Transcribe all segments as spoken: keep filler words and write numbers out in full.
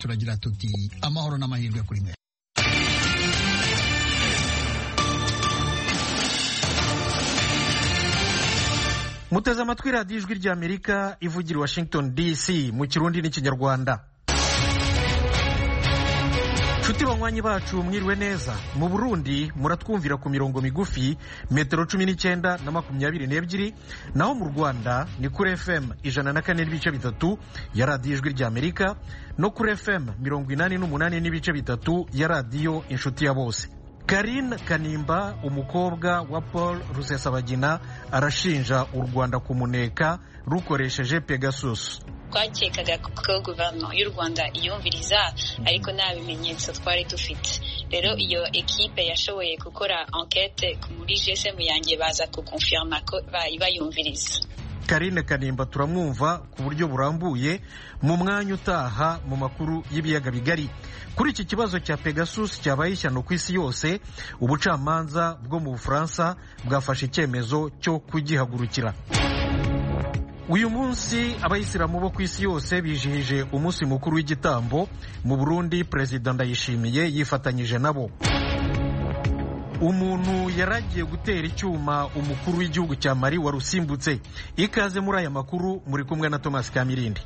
turagira tuti amahoro n'amahirwe kuri mwe. Muteze amatwi radiyo ijwi ry'Amerika ivugira i Washington D C mu Kirundi n'Ikinyarwanda. Nshuti banywanyi bacu mwiriwe neza. Mu Burundi muratwumvira ku mirongo migufi metero cumi n'icyenda na makumyabiri n'ebyiri, naho mu Rwanda ni kuri F M ijana na kane n'ibice bitatu ya radiyo ijwi ry'Amerika no kuri F M mirongo inani n'umunani n'ibice bitatu ya radiyo Inshuti ya Bose. Karine Kanimba, umukobwa wa Paul Rusesabagina, arashinja u Rwanda kumuneka rukoresheje Pegasus. Twakekaga ko guverinoma y'u Rwanda iyumviriza ariko nta bimenyetso twari dufite. Rero iyo ekipe yashoboye gukora enquête muri G S M yanjye baza kukonfirma ko bayumviriza. Karine Kanimba turamwumva ku buryo burambuye mu mwanya utaha mu makuru y'ibiyaga bigari. Kuri iki kibazo cya Pegasus cyabaye ishyano ku isi yose, ubucamanza bwo mu Bufaransa bwafashe icyemezo cyo kugihagurukira. Uyu munsi abayisilamu bo ku isi yose bijihije umunsi mukuru w'igitambo. Mu Burundi Perezida Ndayishimiye yifatanyije nabo. Umuntu yaragiye gutera icyuma umukuru w'igihugu cya Mali warusimbutse. Ikaze muri aya makuru, muri kumwe na Thomas Kamirindi.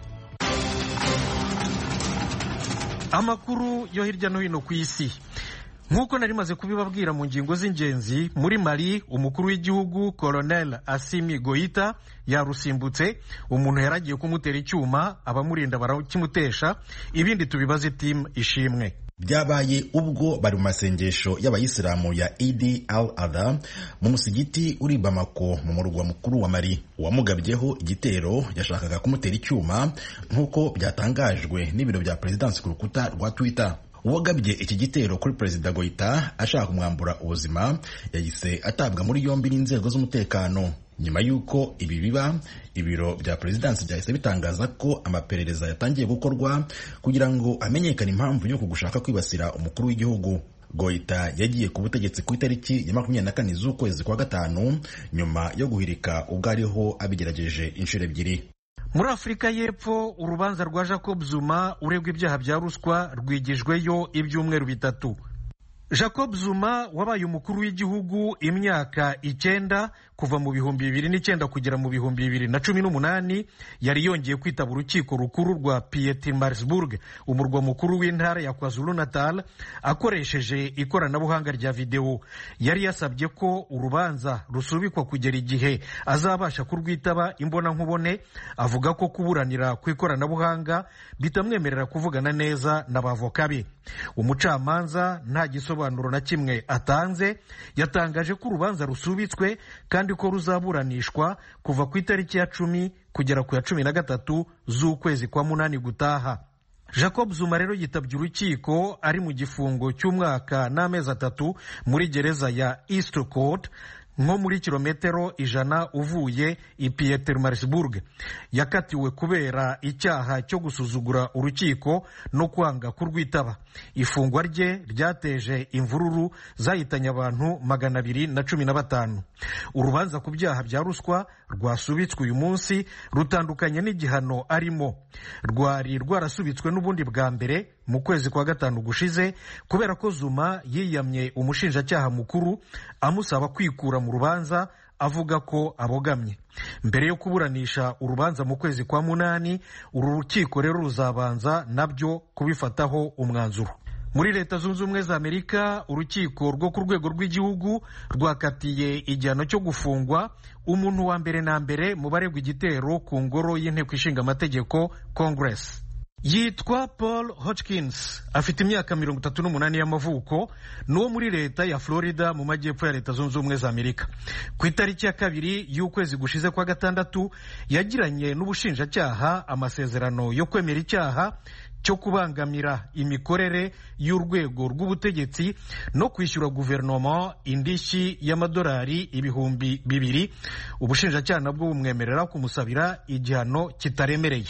Amakuru yo hirya no hino ku isi. Nk'uko nari maze kubibabwira mu ngingo z'ingenzi, muri Mali umukuru w'igihugu Colonel Assimi Goïta yarusimbutse. Umuntu yaragiye kumutera icyuma, abamurinda barakimutesha. Ibindi tubibaze team ishimwe. Byabaye ubwo bari mu masengesho y'abayisilamu ya Eid al-Adha mu musigiti uri Bamako mu murwa mukuru wa Mali. Uwamugabyeho igitero yashakaga kumutera icyuma nk'uko byatangajwe n'ibiro bya Presidence ku rukuta rwa Twitter. Uwagabye iki gitero kuri Perezida Goïta ashaka kumwambura ubuzima yahise atabwa muri yombi n'inzego z'umutekano. Nyuma y'uko ibi biba, ibiro bya Presidence byahise bitangaza ko amaperereza yatangiye gukorwa kugira ngo amenyekane impamvu yo kugushaka kwibasira umukuru w'igihugu. Goïta yagiye ku butegetsi ku itariki ya makumyabiri na kane z'ukwezi kwa gatanu nyuma yo guhirika ubwo ariho abigerageje inshuro ebyiri. Muri Afurika y'Epfo urubanza rwa Jacob Zuma uregwa ibyaha bya ruswa rwigijweyo ibyumweru bitatu. Jacob Zuma wabaye umukuru w'igihugu imyaka icyenda kuva mu bihumbi bibiri n'icyenda kugera mu bihumbi bibiri na cumi n'umunani yari yongeye kwitaba urukiko rukuru rwa Pietermaritzburg, umurwa mukuru w'intara ya KwaZulu Natal, akoresheje ikoranabuhanga rya video. Yari yasabye ko urubanza rusubikwa kugera igihe azabasha kurwitaba imbona nkubone. Avuga ko kuburanira ku ikoranabuhanga bitamwemerera kuvugana neza n'abavoka be. Umucamanza nta gisobanuro na kimwe atanze, yatangaje ko urubanza rusubitswe kandi ko ruzaburanishwa kuva ku itariki ya cumi kugera ku ya cumi na gatatu z'ukwezi kwa munani gutaha. Jacob Zuma rero yitabye urukiko ari mu gifungo cy'umwaka n'amezi atatu muri gereza ya East Court, nko muri kilometero ijana uvuye i Pietermaritzburg. Yakatiwe kubera icyaha cyo gusuzugura urukiko no kwanga kurwitaba. Ifungwa rye ryateje imvururu zahitanye abantu magana abiri na cumi na batanu. Urubanza ku byaha bya ruswa rwasubitswe uyu munsi rutandukanye n'igihano arimo. Rwari rwarasubitswe n'ubundi bwa mbere mu kwezi kwa gatanu gushize kubera ko Zuma yiyamye umushinjacyaha mukuru amusaba kwikura mu rubanza avuga ko abogamye. Mbere yo kuburanisha urubanza mu kwezi kwa munani, uru rukiko rero ruzabanza nabyo kubifataho umwanzuro. Muri Leta Zunze Ubumwe za Amerika urukiko rwo ku rwego rw'igihugu rwakatiye igihano cyo gufungwa umuntu wa mbere na mbere mu baregwa igitero ku ngoro y'inteko ishinga amategeko Congress. Yitwa Paul Hotchkins, afite imyaka mirongo itatu n'umunani y'amavuko, n'uwo muri leta ya Florida mu majyepfo ya Leta Zunze Ubumwe za Amerika. Ku itariki ya kabiri y'ukwezi gushize kwa gatandatu yagiranye n'ubushinjacyaha amasezerano yo kwemera icyaha cyo kubangamira imikorere y'urwego rw'ubutegetsi no kwishyura guverinoma indishyi y'amadolari ibihumbi bibiri. Ubushinjacyaha nabwo bumwemerera kumusabira igihano kitaremereye.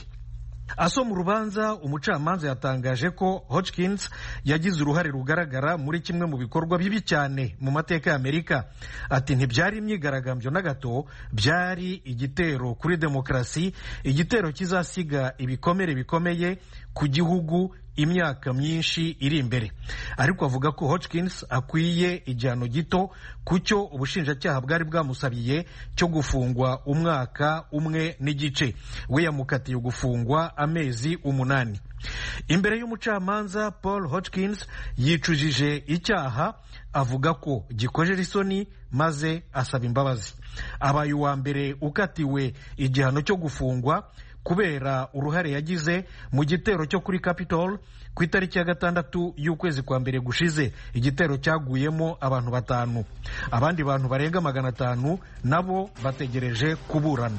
Aso mu rubanza umucamanza yatangaje ko Hotchkins yagize uruhare rugaragara muri kimwe mu bikorwa bibi cyane mu mateka ya Amerika. Ati ntibyari imyigaragambyo na gato, byari igitero kuri demokarasi, igitero kizasiga ibikomere bikomeye ku gihugu imyaka myinshi iri imbere. Ariko avuga ko Hotchkiss akwiye igihano gito ku cyo ubushinjacyaha bwari bwamusabiye cyo gufungwa umwaka umwe n'igice. We yamukatiye gufungwa amezi umunani. Imbere y'umucamanza, Paul Hotchkiss yicujije icyaha, avuga ko gikojera isoni maze asaba imbabazi. Abaye uwa mbere ukatiwe igihano cyo gufungwa kubera uruhare yagize mu gitero cyo kuri Capitol ku itariki ya gatandatu y'ukwezi kwa mbere gushize, igitero cyaguyemo abantu batanu. Abandi bantu barenga magana atanu nabo bategereje kuburana.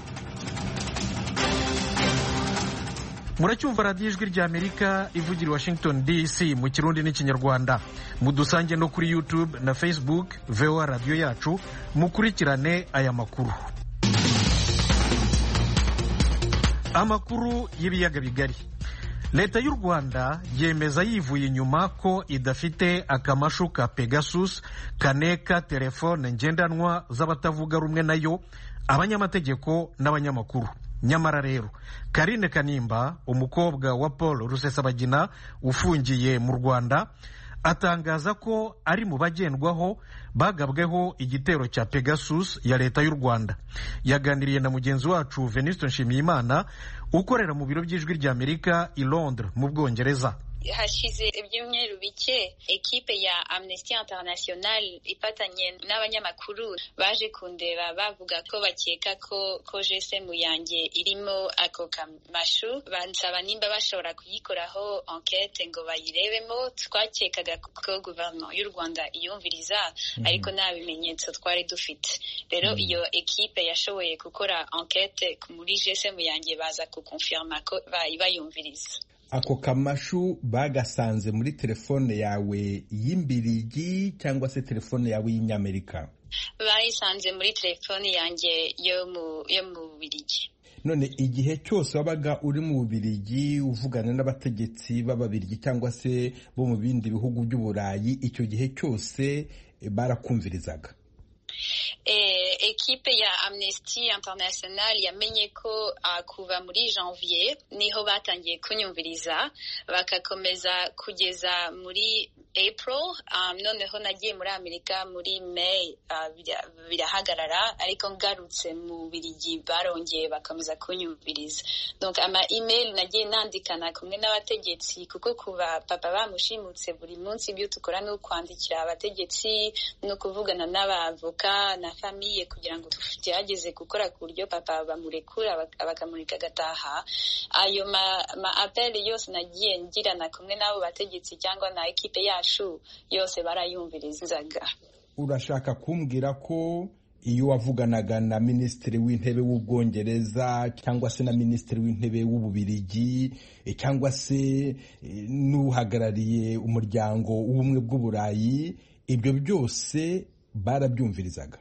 Muracyumva radiyo ijwi ry'Amerika ivugira Washington D C mu Kirundi n'Ikinyarwanda. Mudusange no kuri YouTube na Facebook V O A radio yacu, mukurikirane aya makuru. Amakuru y'ibiyaga bigari. Leta y'u Rwanda yemeza yivuye inyuma ko idafite akamashu ka Pegasus kaneka telefone ngendanwa z'abatavuga rumwe nayo, abanyamategeko n'abanyamakuru. Nyamara rero Karine Kanimba, umukobwa wa Paul Rusesabagina ufungiye mu Rwanda, atangaza ko ari mu bagendwaho bagabweho igitero cya Pegasus ya leta y'u Rwanda. Yaganiriye na mugenzi wacu Venuste Nshimiyimana ukorera mu biro by'ijwi ry'Amerika i Londres mu Bwongereza. Hashize ibyumweru bike ekipe ya Amnesty International ipatanye n'abanyamakuru baje kundeba bavuga ko bakeka ko ko G S M yanjye irimo ako kamashu, bansaba nimba bashobora kuyikoraho enquête ngo bayirebemo. Twakekaga ko guverinoma y'u Rwanda iyumviriza, mm-hmm. ariko nta bimenyetso twari dufite. Rero mm-hmm. iyo ekipe yashoboye gukora enquête muri G S M yanjye baza kukonfirma ko bayumviriza. Ako kamashu bagasanze muri telefone yawe y'imbirigi cyangwa se telefone yawe y'Inyamerika? Bayisanze muri telefone yanjye yo mu yo mu Birigi. None igihe cyose wabaga uri mu Birigi uvugana n'abategetsi b'Ababirigi cyangwa se bo mu bindi bihugu by'Uburayi, icyo gihe cyose barakumvirizaga? Eh, ekipe ya Amnesty International yamenye ko uh, kuva muri janvier niho batangiye kunyumviriza, bakakomeza kugeza muri April. Um, noneho nagiye muri Amerika muri May, uh, birahagarara, ariko ngarutse mu Birigi barongeye bakomeza kunyumviriza. Donc ama email nagiye nandikana kumwe n'abategetsi, kuko kuva papa bamushimutse buri munsi ibyo tukora no kwandikira abategetsi no kuvugana n'abavoka na famille kugira ngo tugerageze gukora ku buryo papa bamurekura bakamurika gataha. Ayo ma, ma appel yose nagiye ngirana kumwe n'abo bategetsi cyangwa na ekipe yacu yose barayumvirizaga. Urashaka kumbwira ko iyo wavuganaga na Minisitiri w'Intebe w'Ubwongereza cyangwa se na Minisitiri w'Intebe w'Ububirigi cyangwa se n'uhagarariye umuryango w'ubumwe bw'Uburayi, ibyo byose barabyumvirizaga?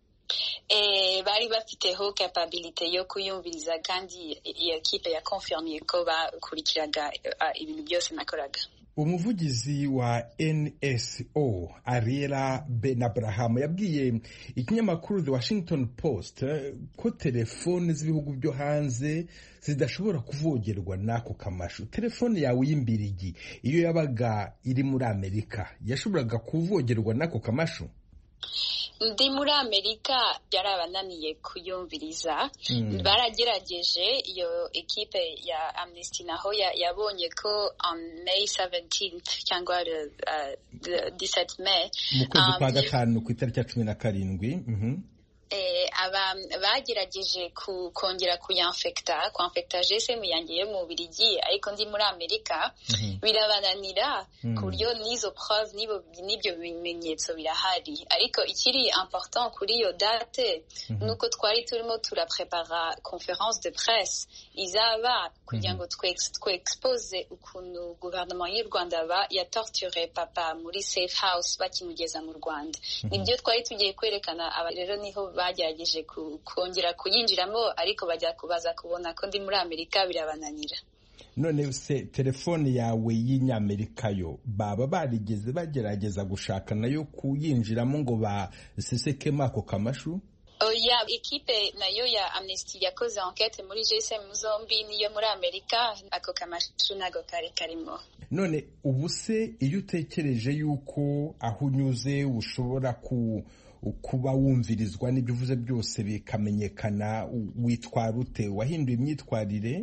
Eh, bari bafiteho capability yo kuyumviriza, kandi iyo ekipe ya confirmye ko bakurikiraga uh, ibintu byose nakoraga. Umuvugizi wa N S O Ariela Ben Abraham yabwiye ikinyamakuru The Washington Post ko telefone z'ibihugu byo hanze zidashobora kuvogerwa n'ako kamashu. Telefone yawe y'imbirigi iyo yabaga iri muri Amerika yashoboraga kuvogerwa n'ako kamashu? Ndi muri Amerika byarabananiye kuyumviriza. mm. Baragerageje, iyo ekipe ya Amnesty naho yabonye ko on May seventeenth cyangwa uh, dix-sept May mu kwezi kwa gatanu ku itariki ya cumi na karindwi mhm eh aba bagerageje ku kongera kuyanfecta kuanfecta G S M yanjye yo mu Birigi, ariko ndi muri Amerika mm-hmm. birabananira mm. ku buryo nizo preuve nibo nibyo bimenyetso birahari. Ariko ikiri important kuri iyo date mm-hmm. nuko twari turimo turaprepara conférence de presse izaba kugira ngo twe expose ukuntu gouvernement y'u Rwanda ba ya torture papa muri safe house bakimugeza mu Rwanda. mm-hmm. Nibyo twari tugiye kwerekana. Aba rero niho bagerageje kongera kuyinjiramo, ariko bajya kubaza kubona ko ndi muri Amerika birabananira. None se telefone yawe y'Inyamerika yo baba barigeze bagerageza gushaka nayo kuyinjiramo ngo basesekemo ako kamashu? oya ekipe nayo ya Amnesty yakoze enquête muri G S M zombi niyo muri Amerika ako kamashu nago kari karimo. None ubu se iyo utekereje yuko aho unyuze ushobora ku kuba wumvirizwa n'ibyo uvuze byose bikamenyekana, witwara ute? Wahinduye imyitwarire?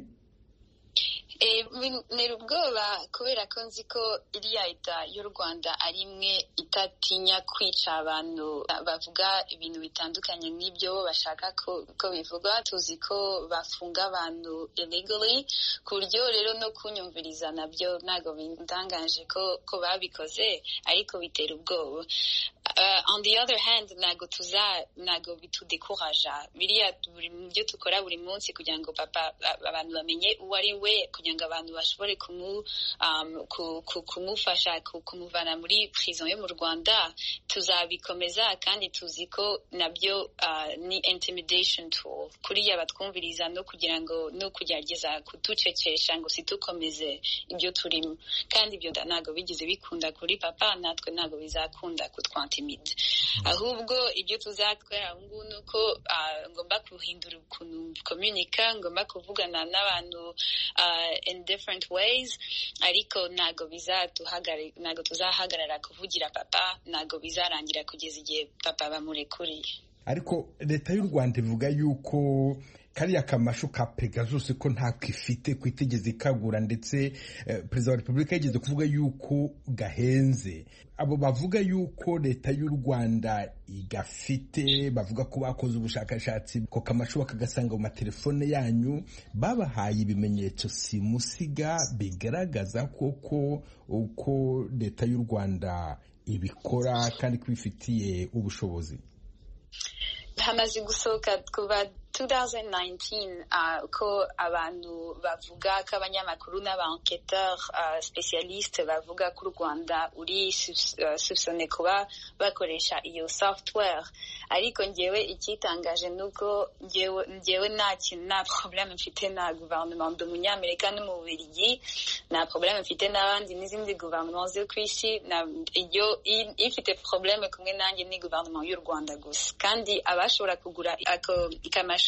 E, nera ubwoba kubera ko nzi ko iriya leta y'u Rwanda ari imwe itatinya kwica abantu bavuga ibintu bitandukanye n'ibyo bashaka ko, ko bivuga. Tuzi ko bafunga abantu illegally, ku buryo rero no kunyumviriza nabyo ntago bindangaje ko, ko babikoze, ariko bitera ubwoba. Uh, on the other hand, nago tuza nago bitudekuraja biriya byo tukora buri munsi kugira ngo papa abantu bamenye uwo ari we, kugira ngo abantu bashobore kumu um, kumufasha kumuvana muri prison yo mu Rwanda. Tuzabikomeza kandi tuzi ko nabyo uh, ni intimidation tool kuriya batwumviriza no kugira ngo no kugerageza kutucecesha ngo situkomeze ibyo turimo, kandi ibyo nago bigize bikunda kuri papa, natwe nago bizakunda kutwanta imiti. Ahubwo ibyo tuzakora ubu nuko uh, ngomba kuhindura ukuntu communica, ngomba kuvugana n'abantu uh, in different ways, ariko nago bizatuhagarara nago tuzahagarara kuvugira papa, nago bizarangira kugeza igihe papa bamurekuriye. Ariko leta y'u Rwanda ivuga yuko kariya kamashu ka Pegasus ko nta kwifite kwitegeza ikagura, ndetse eh, Perezida wa Repubulika yigeze kuvuga yuko gahenze. Abo bavuga yuko leta y'u Rwanda igafite, bavuga ko bakoze ubushakashatsi ko kamashu bakagasanga mu matelefone yanyu, babahaye ibimenyetso simusiga bigaragaza koko uko leta y'u Rwanda ibikora kandi kwifitiye ubushobozi? Hamaze gusohoka kuva twenty nineteen uh, ko abantu bavuga ko abanyamakuru n'aba-enquêteur uh, spécialiste bavuga ko u Rwanda uri soupçonné kuba bakoresha iyo software. Ariko ngewe ikitangaje nuko ngewe ngewe nta kintu, nta problème mfite na gouvernement d'Umunyamerika no mu Bubiligi, nta problème mfite n'abandi n'izindi gouvernement zo kw'isi, iyo ifite problème kumwe nanjye ni gouvernement y'u Rwanda gusa. Kandi abashobora kugura ako ikamashu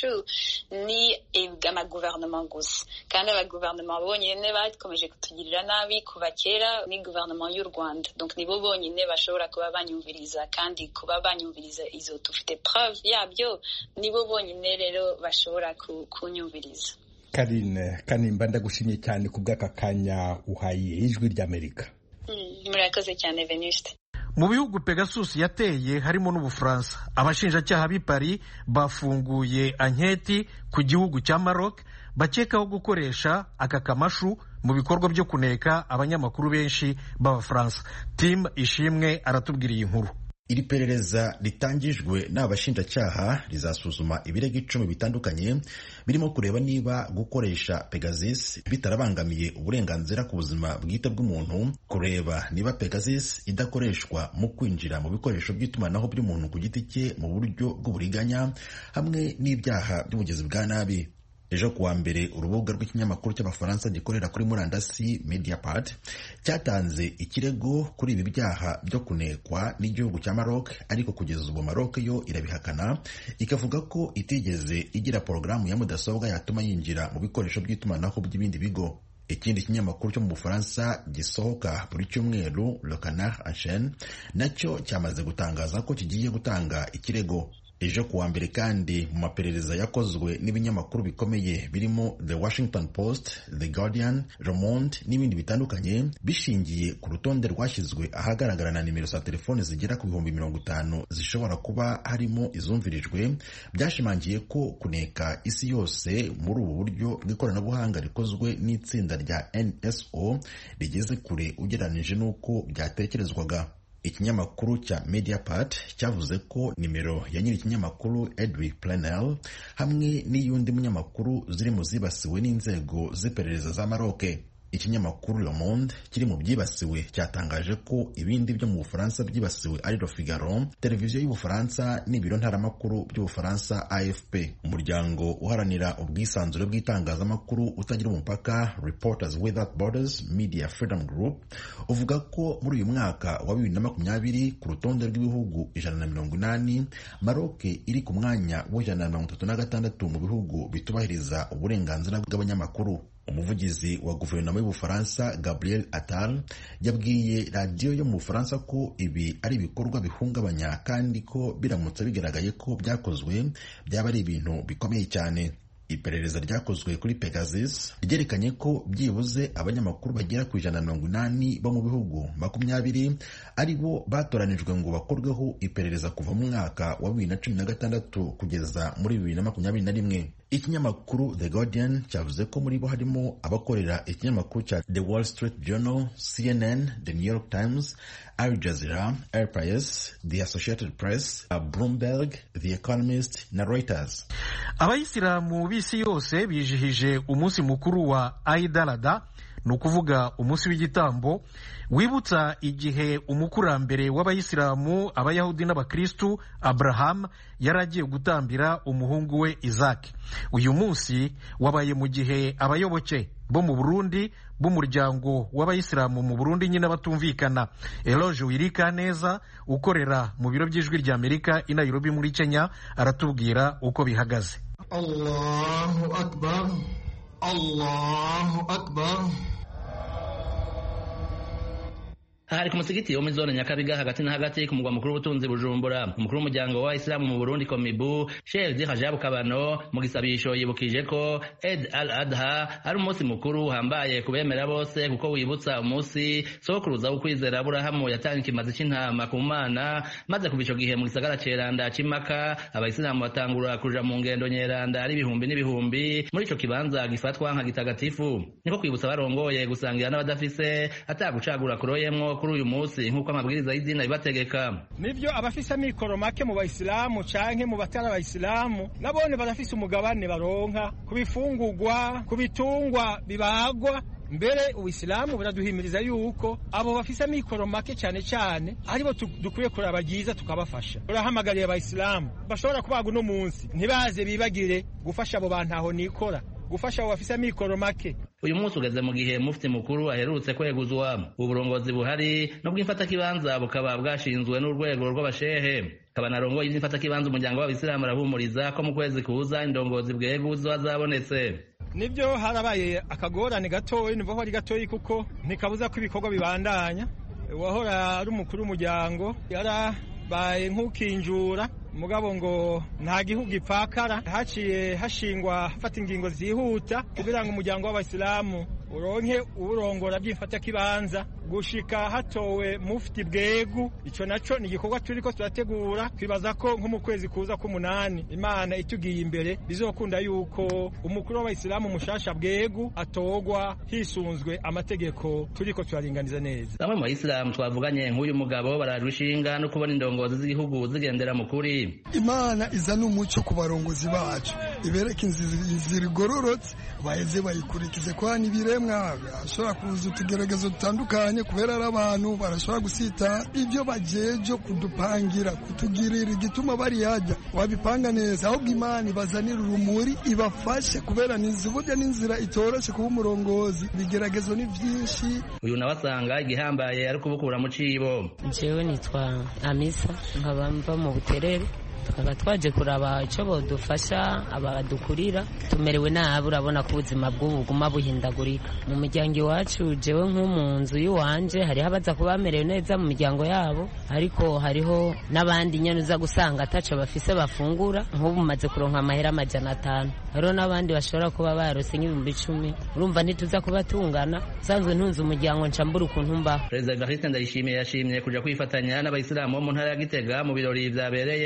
ni amaguverinoma gusa, kandi abaguverinoma bonyine bakomeje kutugirira nabi kuva kera ni guverinoma y'u Rwanda. Donc nibo bonyine bashobora kuba banyumviriza, kandi kuba banyumviriza izo tufite preuve yabyo, nibo bonyine rero bashobora kunyumviriza. Karine Kanimba, ndagushimye cyane ku bw'aka kanya uhaye Ijwi ry'Amerika. Mm, murakoze cyane Venuste. Mu bihugu Pegasus yateye harimo n'Ubufaransa, abashinjacyaha b'i Paris bafunguye anketi ku gihugu cya Maroc bakekaho gukoresha aka kamashu mu bikorwa byo kuneka abanyamakuru benshi b'Abafaransa. Tim Ishimwe aratubwira iyi nkuru. Iri perereza ritangijwe n'abashinjacyaha rizasuzuma ibirego icumi bitandukanye birimo kureba niba gukoresha Pegasus bitarabangamiye uburenganzira ku buzima bwite bw'umuntu, kureba niba Pegasus idakoreshwa mu kwinjira mu bikoresho by'itumanaho by'umuntu ku giti cye mu buryo bw'uburiganya, hamwe n'ibyaha by'ubugizi bwa nabi. Ejo kuwa mbere urubuga rw'ikinyamakuru cy'Abafaransa gikorera kuri murandasi Mediapart cyatanze ikirego kuri ibi byaha byo kunekwa n'igihugu cya Maroc, ariko kugeza ubu Maroc yo irabihakana, ikavuga ko itigeze igira porogaramu ya mudasobwa yatuma yinjira mu bikoresho by'itumanaho by'ibindi bigo. Ikindi kinyamakuru cyo mu Bufaransa gisohoka buri cyumweru, Le Canard Enchaîné, nacyo cyamaze gutangaza ko kigiye gutanga ikirego. Ejo kuwa mbere kandi mu maperereza yakozwe n'ibinyamakuru bikomeye birimo The Washington Post, The Guardian, Le Monde n'ibindi bitandukanye, bishingiye ku rutonde rwashyizwe ahagaragara na nimero za telefone zigera ku bihumbi mirongo itanu zishobora kuba harimo izumvirijwe, byashimangiye ko kuneka isi yose muri ubu buryo bw'ikoranabuhanga rikozwe n'itsinda rya N S O rigeze kure ugereranije n'uko byatekerezwaga. Ikinyamakuru cya Mediapart cyavuze ko nimero ya nyiri ikinyamakuru Edwin Plenel hamwe n'iyundi munyamakuru ziri mu zibasiwe n'inzego z'iperereza za Maroc. ikinyamakuru Le Monde kiri mu byibasiwe cyatangaje ko ibindi byo mu Bufaransa byibasiwe ari Le Figaro, televiziyo y'Ubufaransa n'ibiro ntaramakuru by'Ubufaransa A F P. Umuryango uharanira ubwisanzure bw'itangazamakuru utagira umupaka Reporters Without Borders Media Freedom Group uvuga ko muri uyu mwaka wa bibiri na makumyabiri ku rutonde rw'ibihugu ijana na mirongo inani Maroc iri ku mwanya w'ijana na mirongo itatu na gatandatu mu bihugu bitubahiriza uburenganzira bw'abanyamakuru. Umuvugizi wa guverinoma y'Ubufaransa Gabriel Attal yabwiye radiyo yo mu Bufaransa ko ibi ari ibikorwa bihungabanya kandi ko biramutse bigaragaye ko byakozwe byaba ari ibintu bikomeye cyane. Iperereza ryakozwe kuri Pegasus ryerekanye ko byibuze abanyamakuru bagera ku ijana na mirongo inani bo mu bihugu makumyabiri ari bo batoranijwe ngo bakorweho iperereza kuva mu mwaka wa bibiri na cumi na gatandatu kugeza muri bibiri na makumyabiri na rimwe. Ikinyamakuru The Guardian cyavuze ko muri bo harimo abakorera ikinyamakuru cya The Wall Street Journal, C N N, The New York Times, Al Jazeera, El País, The Associated Press, Bloomberg, The Economist na Reuters. Abayisilamu b'isi yose bijihije umunsi mukuru wa Eid al-Adha, ni ukuvuga umunsi w'igitambo wibutsa igihe umukurambere w'abayisilamu, abayahudi n'abakristu Abraham yari agiye gutambira umuhungu we Isaac. Uyu munsi wabaye mu gihe abayoboke bo mu Burundi b'umuryango w'abayisilamu mu Burundi nyine batumvikana. Eloge Wirikaneza ukorera mu biro by'ijwi rya Amerika i Nairobi muri Kenya aratubwira uko bihagaze. Allahu Akbar, Allahu Akbar. Hari ku musigiti wo muri zone Nyakabiga hagati na hagati ku mugwa mukuru w'ubutunzi Bujumbura. Umukuru w'umuryango wa Islamu mu Burundi Komibu Sheikh Hajabu Kabano mu gisabisho yibukije ko Eid al-Adha ari umunsi mukuru hambaye kubemera bose kuko wibutsa umunsi sokuruza ukwizera Aburahamu yatanga ikimazi c'intama ku Mana, maze kubico gihe mu gisagara ceranda c'Imaka abayisilamu batangura kuja mu ngendo nyeranda ari ibihumbi n'ibihumbi muri ico kibanza gifatwa nka gitagatifu. Niko kwibutsa barongoye gusangira n'abadafise atagucagura kuroyemwo kuri uyu munsi nk'uko amabwiriza y'idini bibategeka. Nivyo abafise amikoro make mu bayisilamu canke mu batari abayisilamu nabone barafise umugabane baronka kubifungurwa, kubitungwa bibagwa. Mbere ubuisilamu buraduhimiriza yuko abo bafise amikoro make cyane cyane aribo dukwiye kurabagiza tukabafasha. Urahamagariye abayisilamu bashobora kubaga uno munsi ntibaze bibagire gufasha abo bantu aho nikora, gufasha abo bafise amikoro make. Uyu munsi ugeze mu gihe mufti mukuru aherutse kweguzwa. Uburongozi buhari no bw'imfata kibanza bukaba bwashinzwe n'urwego rw'abashehe. Kabanarongo y'imfata kibanza umuryango w'abisilamu arahumuriza ko mu kwezi kuza indongozi bweguzwa zabonetse. Nibyo harabaye akagorane gatoyi, nivo ari gatoyi kuko ntikabuza ko ibikorwa bibandanya. Wahora ari umukuru w'umuryango yarabaye nk'ukinjura mugabo ngo nta gihugu ipfakara, haciye hashingwa hafata ingingo zihuta kugira ngo umuryango w'abasilamu uronke urongora by'imfata kibanza gushika hatowe mufti bwegu. Ico naco ni igikorwa turiko turategura, twibaza ko nko mu kwezi kuza k'umunani Imana itugiye imbere bizokunda yuko umukuru w'abasilamu mushasha bwegu atogwa hisunzwe amategeko turiko turaringaniza neza. Bamwe mu bayisilamu twavuganye nk'uyu mugabo bararushinga no kubona indongozi z'igihugu zigendera mu kuri. Imana izana umuco ku barongozi bacu, ibereke inzira igororotse baheze bayikurikize, kwa nibiremwa ashobora kuza utugeragezo dutandukanye kubera ari abantu barashobora gusita ibyo bajeje kudupangira kutugirira igituma bari yajya wabipanga neza, ahubwo Imana ibazanira urumuri ibafashe kubera niziburya n'inzira itoroshe kuba umurongozi, bigeragezo ni byinshi. Uyu nawasanga igihambaye ari kubukura mu cibo. Jewe nitwa Amisa nkaba mva mu Buterere, tukaba twaje kuraba icyo bodufasha abadukurira. Tumerewe nabi, urabona ko ubuzima bw'ubu buguma buhindagurika mu miryango iwacu. Jewe nko mu nzu y'iwanje hariho abaza kuba bamerewe neza mu miryango yabo, ariko hariho n'abandi nyene uza gusanga ataco bafise bafungura. Nk'ubu maze kuronka amahera amajana atanu, hariho n'abandi bashobora kuba barose nk'ibihumbi icumi. Urumva ntituza kubatungana, sanzwe ntunze umuryango ncambura ukuntu mbaho. Perezida Evariste Ndayishimiye yashimye kuja kwifatanya n'abayisilamu bo mu ntara ya Gitega mu birori vyabereye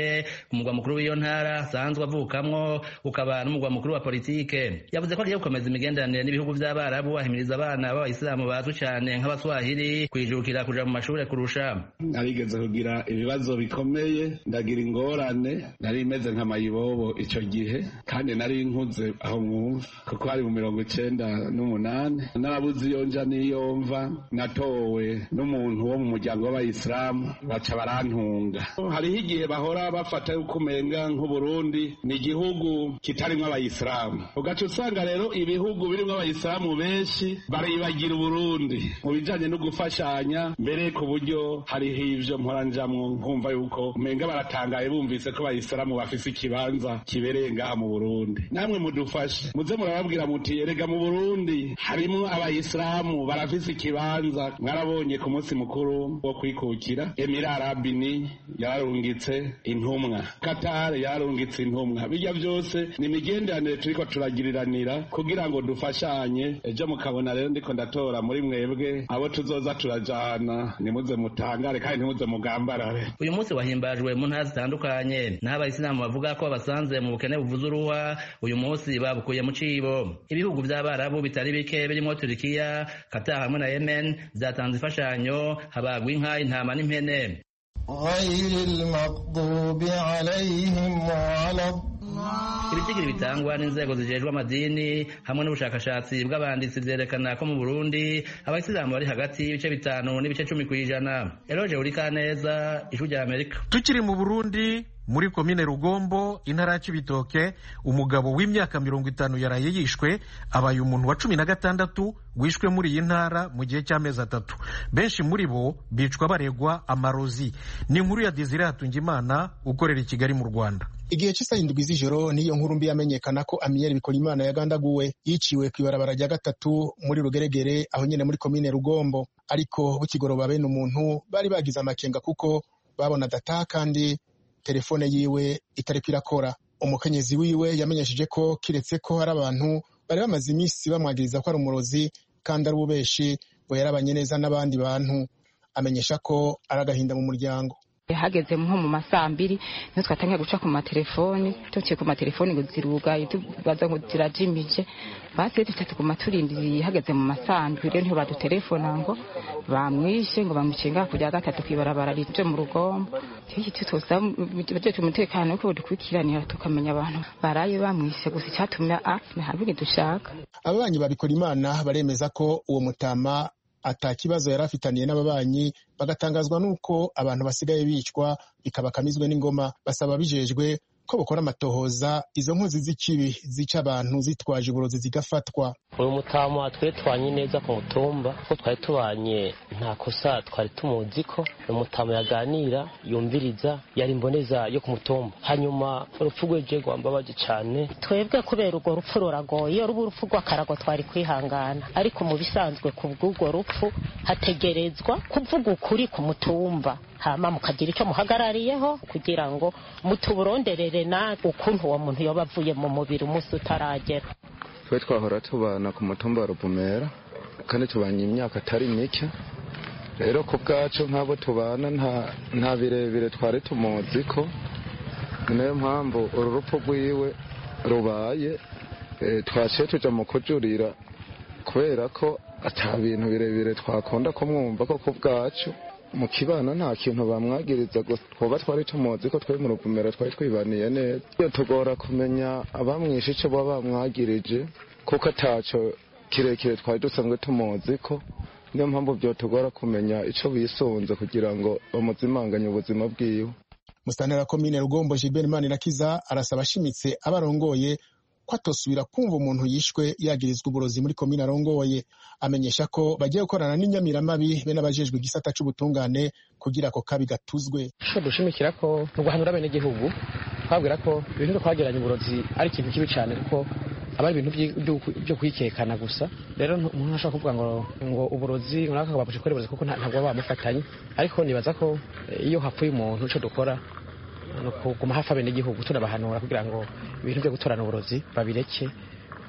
ku mugwa mukuru w'iyo ntara asanzwe avukamwo ukaba n'umugwa mukuru wa politike. Yavuze ko agiye gukomeza imigenderanire n'ibihugu vy'Abarabu, ahimiriza abana b'abayisilamu bazwi cane nk'abaswahili kwijukira kuja mu mashure kurusha. Narigeze kugira ibibazo bikomeye, ndagira ingorane, nari meze nka mayibobo ico gihe, kandi nari nkuze aho mwumva kuko hari mu mirongo icenda n'umunani. Narabuze iyo nja n'iyo mva, natowe n'umuntu wo mu muryango w'abayisilamu baca barantunga. Hariho igihe bahora bafata yuko umenga nk'Uburundi ni igihugu kitarimwo abayisilamu, ugaca usanga rero ibihugu birimwo abayisilamu benshi baribagira Uburundi mu bijanye no gufashanya, mbere ku buryo hariho ivyo mpora njamwo nkumva yuko umenga baratangaye bumvise ko abayisilamu bafise ikibanza kibereye ngaha mu Burundi. Namwe mudufashe muze murababwira muti erega mu Burundi harimwo abayisilamu barafise ikibanza. Mwarabonye ku munsi mukuru wo kwikukira Emirati Arabini yarungitse intumwa, Qatar yarungitse intumwa. Bijya byose ni imigenderanire turiko turagiriranira kugira ngo dufashanye. Ejo mukabona rero ndiko ndatora muri mwebwe abo tuzoza turajana, nimuze mutangare kandi nimuze mugambarare. Uyu munsi wahimbajwe mu ntara zitandukanye, naho abayisilamu bavuga ko basanze mu bukene buvuza uruha. Uyu munsi babukuye mu cibo. Ibihugu vy'Abarabu bitari bike birimo Turkiya, Qatar hamwe na Yemen vyatanze imfashanyo, habagwa inka, intama n'impene. Ibitigiri bitangwa n'inzego zijejwe amadini hamwe n'ubushakashatsi bw'abanditsi vyerekana ko mu Burundi abayisilamu bari hagati y'ibice bitanu n'ibice cumi kw'ijana. Eloge Urikaneza, Ijwi rya Amerika. Tukiri mu Burundi, muri komine Rugombo, intara ya Cibitoke, umugabo w'imyaka mirongo itanu yaraye yishwe, abaye umuntu wa cumi na gatandatu wishwe muri iyi ntara mu gihe cy'amezi atatu. Benshi muri bo bicwa baregwa amarozi. Ni inkuru ya Desire Hatungimana ukorera i Kigali mu Rwanda. Igihe cy'isa indwi z'ijoro niyo nkuru mbi yamenyekana ko Amiel Bikorimana yagandaguwe, yiciwe kw'ibarabara rya gatatu muri Rugeregere aho nyene muri komine Rugombo. Ariko bukigoroba bene umuntu bari bagize amakenga kuko babona data kandi telefone yiwe itariko irakora. Umukenyezi wiwe yamenyesheje ko kiretse ko hari abantu bari bamaze iminsi bamwagiriza ko ari umurozi kandi ari ububeshi, ngo yarabanye neza n'abandi bantu. Amenyesha ko ari agahinda mu muryango. Hageze nko mu masambiri niho twatangiye guca ku matelefoni, tuciye ku matelefoni ngo zirugaye, tubaza ngo zirajimije. Basi tutatu ku maturindiriye hageze mu masambiri rero niho badutelefona ngo bamwishe, ngo bamucinga kujya gatatu kwibarabara rije mu Rugombo. Iki tutoza baje umutekano ko dukwikiranira tukamenya abantu baraye bamwishe, gusa cyatumye afi habiri dushaka. Ababanyi babikora Imana baremeza ko uwo mutama ata kibazo yari afitaniye n'ababanyi, bagatangazwa nuko abantu basigaye bicwa bikabakamizwe n'ingoma. Basaba bijejwe ko bokora amatohoza izo nkozi z'ikibi zica abantu zitwaje uburozi zigafatwa. Uyu mutama twe twanye neza ku mutumba ko twari tubanye nta kosa twari tumuzi ko uyu mutama yaganira yumviriza yari imboneza yo ku mutumba. Hanyuma urupfu rweje rwambabaje cyane twebwe kubera urwo rupfu ruragoye. Iyo ruba urupfu rw'akarago twari kwihangana, ariko mu bisanzwe ku bw'urwo rupfu hategerezwa kuvuga ukuri ku mutumba, hama mukagira icyo muhagarariyeho kugira ngo mutuburonderere na ukuntu uwo muntu yoba avuye mu mubiri umunsi utaragera. Twe twahora tubana ku mutumba wa Ruvumera kandi tubanye imyaka atari mike. Rero ku bwacu nk'abo tubana nta nta birebire twari tumuzi ko, niyo mpamvu uru rupfu rwiwe rubaye twaciye tuja mu kujurira kubera ko ata bintu birebire twakunda kumwumva ko ku bwacu mu kibano nta kintu bamwagiriza, twoba twari tumuzi ko twe mu Ruvumera twari twibaniye neza. Iyo tugora kumenya abamwishe icyo baba bamwagirije kuko ataco kirekire twari dusanzwe tumuzi ko, niyo mpamvu byo tugora kumenya ico bisunze kugira ngo bamuzimanganye ubuzima bwiwe. Musitanteri komine Rugombo Gilbert Manirakiza arasaba ashimitse abarongoye ko atosubira kumva umuntu yishwe yagirizwa uburozi muri komine arongoye. Amenyesha ko bagiye gukorana n'inyamiramabi be n'abajejwe igisata c'ubutungane kugira ko kabi gatuzwe. Sho dushimikira ko guhanura bene gihugu twabwira ko ibintu twageranye uburozi ari ikintu kibi cyane kuko abari ibintu byo kwikekana gusa. Rero umuntu ashaka kuvuga ngo ngo uburozi unaka babuje kwerebuza kuko ntabwo bamufatanye, ariko nibaza ko iyo hapfuye umuntu ico dukora no kuguma hafa bene gihugu tunabahanura kugira ngo ibintu byo gutorana uburozi babireke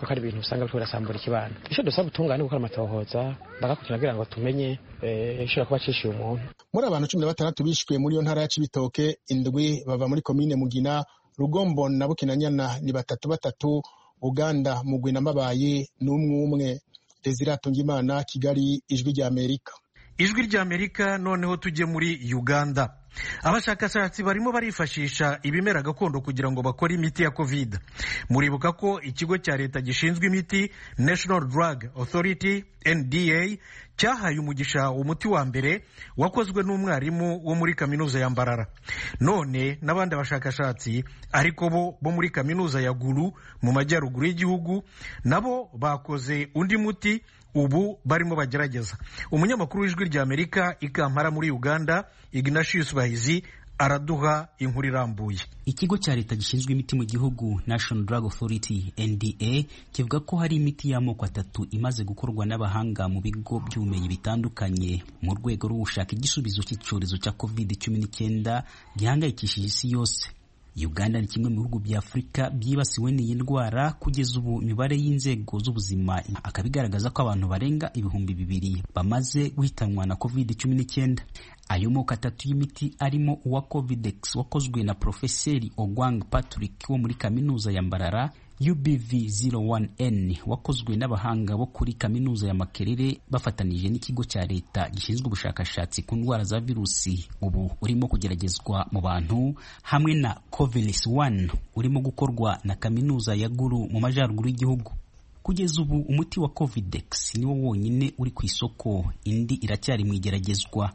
kuko ari ibintu usanga biriko birasambura ikibano. Ico dusaba ubutungane gukora amatohoza bagakurikirana kugira ngo tumenye ishobora kuba cishiye umuntu. Muri abantu cumi na batandatu bishwe muri iyo ntara ya Cibitoke, indwi bava muri komine Mugina, Rugombo na Bukinanyana ni batatu batatu, Uganda Mugwi na Mabayi n'umwe umwe. Desire Atungimana, Kigali, Ijwi rya Amerika. Ijwi rya Amerika. Noneho tujye muri Uganda. Abashakashatsi barimo barifashisha ibimera gakondo kugira ngo bakore imiti ya COVID. Muribuka ko ikigo cya leta gishinzwe imiti National Drug Authority N D A cyahaye umugisha umuti wa mbere wakozwe n'umwarimu wo muri kaminuza ya Mbarara. None n'abandi bashakashatsi ariko bo bo muri kaminuza ya Gulu mu majyaruguru y'igihugu nabo bakoze undi muti ubu barimo bagerageza. Umunyamakuru w'Ijwi rya Amerika i Kampala muri Uganda, Ignatius Bahizi, araduha inkuru irambuye. Ikigo cya leta gishinzwe imiti mu gihugu National Drug Authority N D A kivuga ko hari imiti y'amoko atatu imaze gukorwa n'abahanga mu bigo by'ubumenyi bitandukanye mu rwego rwo gushaka igisubizo cy'icyorezo cya covid cumi n'icyenda gihangayikishije isi yose. Uganda ni kimwe mu bihugu bya Afurika byibasiwe n'iyi ndwara. Kugeza ubu imibare y'inzego z'ubuzima akabigaragaza ko abantu barenga ibihumbi bibiri bamaze guhitanwa na covid cumi n'icyenda. Ayo moko atatu y'imiti arimo uwa Covidex wakozwe na Profeseri Ogwang Patrick wo muri kaminuza ya Mbarara, U B V zero one N wakozwe n'abahanga bo kuri kaminuza ya Makerere bafatanije n'ikigo cya leta gishinzwe ubushakashatsi ku ndwara za virusi ubu urimo kugeragezwa mu bantu, hamwe na Covilis one urimo gukorwa na kaminuza ya Gulu mu majyaruguru y'igihugu. Kugeza ubu umuti wa Covidex niwo wonyine uri ku isoko, indi iracyari mu igeragezwa.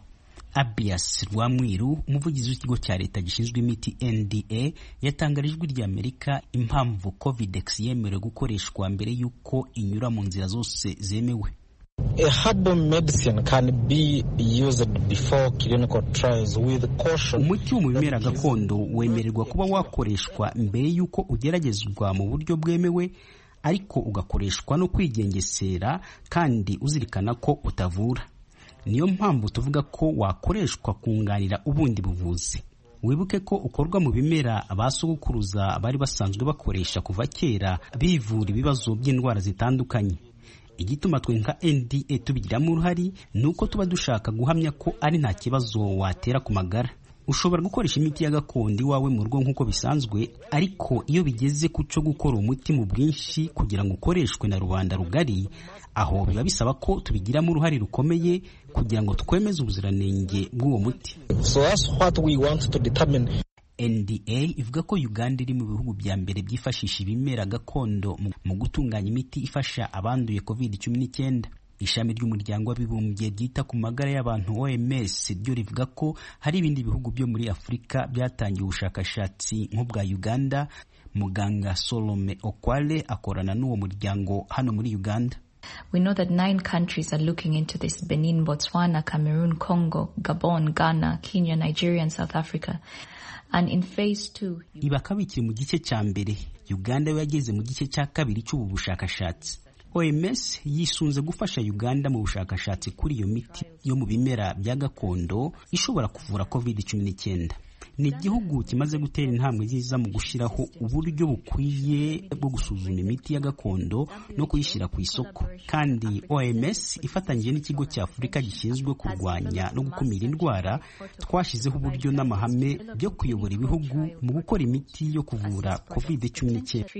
Abias Rwamwiru, umuvugizi w'ikigo cya leta gishinzwe imiti N D A, yatangarije Ijwi rya Amerika impamvu Covidex yemerewe gukoreshwa mbere y'uko inyura mu nzira zose zemewe. A herbal medicine can be used before clinical trials with caution. Umuti wo mu bimera gakondo wemererwa kuba wakoreshwa mbere y'uko ugeragezwa mu buryo bwemewe, ariko ugakoreshwa no kwigengesera kandi uzirikana ko utavura. Niyo mpamvu tuvuga ko wakoreshwa kunganira ubundi buvuzi. Wibuke ko ukorwa mu bimera abasugukuruza bari basanzwe bakoresha kuva kera bivura ibibazo by'indwara zitandukanye. Igituma twe nka N D A tubigiramo uruhari nuko tuba dushaka guhamya ko ari nta kibazo watera ku magara. Ushobora gukoresha imiti ya gakondo iwawe mu rugo nk'uko bisanzwe, ariko iyo bigeze ku cyo gukora umuti mu bwinshi kugira ngo ukoreshwe na rubanda rugari, aho biba bisaba ko tubigiramo uruhare rukomeye kugira ngo twemeze ubuziranenge bw'uwo muti. So that's what we want to determine. N D A ivuga ko Uganda iri mu bihugu bya mbere byifashisha ibimera gakondo mu gutunganya imiti ifasha abanduye covid cumi n'icyenda. Ishami ry'umuryango w'abibumbye ryita ku magara y'abantu O M S ryo rivuga ko hari ibindi bihugu byo muri Afurika byatangiye ubushakashatsi nk'ubwa Uganda. Muganga Solome Okwale akorana n'uwo muryango hano muri Uganda. We know that nine countries are looking into this: Benin, Botswana, Cameroon, Congo, Gabon, Ghana, Kenya, Nigeria and South Africa. And in phase two, ibakabikiri mu gice cya mbere, Uganda yageze mu gice cya kabiri cy'ubu bushakashatsi. O M S yisunze gufasha Uganda mu bushakashatsi kuri iyo miti yo mu bimera bya gakondo ishobora kuvura covid cumi n'icyenda. Ni igihugu kimaze gutera intambwe nziza mu gushyiraho uburyo bukwiye bwo gusuzuma imiti ya gakondo no kuyishyira ku isoko, kandi O M S ifatanyije n'ikigo cya Afurika gishinzwe kurwanya no gukumira indwara twashyizeho uburyo n'amahame byo kuyobora ibihugu mu gukora imiti yo kuvura covid cumi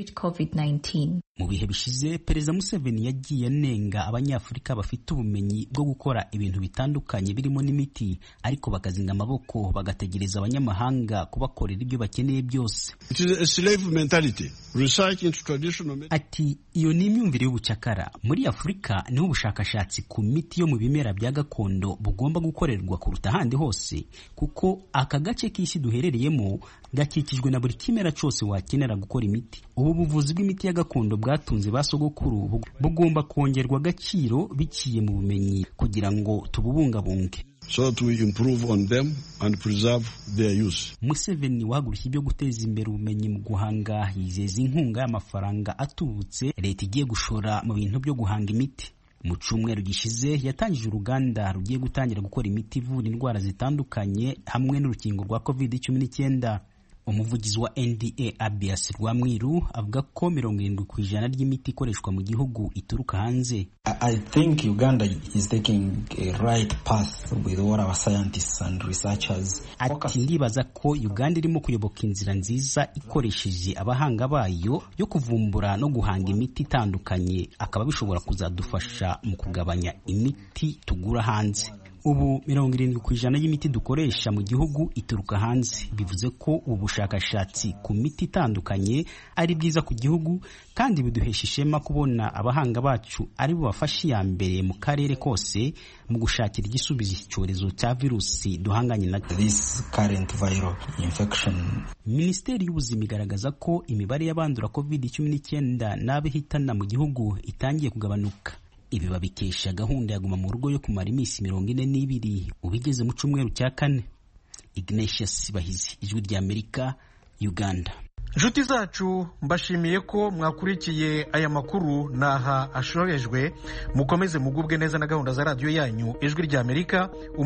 n'icyenda. Mu bihe bishize Perezida Museveni yagiye anenga abanyafurika bafite ubumenyi bwo gukora ibintu bitandukanye birimo n'imiti, ariko bakazinga amaboko bagategereza abanyamahanga kubakorera ibyo bakeneye byose. Ati iyo ni imyumvire y'ubucakara. Muri Afurika niho ubushakashatsi ku miti yo mu bimera bya gakondo bugomba gukorerwa kuruta ahandi hose, kuko aka gace k'isi duherereyemo gakikijwe na buri kimera cyose wakenera gukora imiti. Ubu buvuzi bw'imiti ya gakondo bwatunze ba sogokuru bugomba kongerwa agaciro biciye mu bumenyi kugira ngo tububungabunge. So to improve on them and preserve their use. Museveni wahagurukiye ibyo guteza imbere ubumenyi mu guhanga, yizeza inkunga y'amafaranga atubutse leta igiye gushora mu bintu byo guhanga imiti. Mu cyumweru gishize yatangije uruganda rugiye gutangira gukora imiti ivura indwara zitandukanye hamwe n'urukingo rwa covid cumi n'icyenda. umuvugizi wa N D A Abias Rwamwiru avuga ko mirongo irindwi ku ijana ry'imiti ikoreshwa mu gihugu ituruka hanze. I think Uganda is taking a right path with all our scientists and researchers. Ati ndibaza ko Uganda irimo kuyoboka inzira nziza ikoresheje abahanga bayo yo kuvumbura no guhanga imiti itandukanye, akaba bishobora kuzadufasha mu kugabanya imiti tugura hanze. Ubu mirongo irindwi ku ijana y'imiti dukoresha mu gihugu ituruka hanze, bivuze ko ubu bushakashatsi ku miti itandukanye ari bwiza ku gihugu, kandi biduhesha ishema kubona abahanga bacu ari bo bafashe iya mbere mu karere kose mu gushakira igisubizo icyorezo cya virusi duhanganye na this current viral infection. Minisiteri y'Ubuzima igaragaza ko imibare y'abandura covid cumi n'icyenda n'abihitana mu gihugu itangiye kugabanuka. Ibi babikesha gahunda ya guma mu rugo yo kumara iminsi mirongo ine n'ibiri ubigeze mu cyumweru cya kane. Ignatius Bahizi, Ijwi ry'Amerika, Uganda. Nshuti zacu, mbashimiye ko mwakurikiye aya makuru naha ashorejwe. Mukomeze mugubwe neza na gahunda za radio yanyu Ijwi ry'Amerika.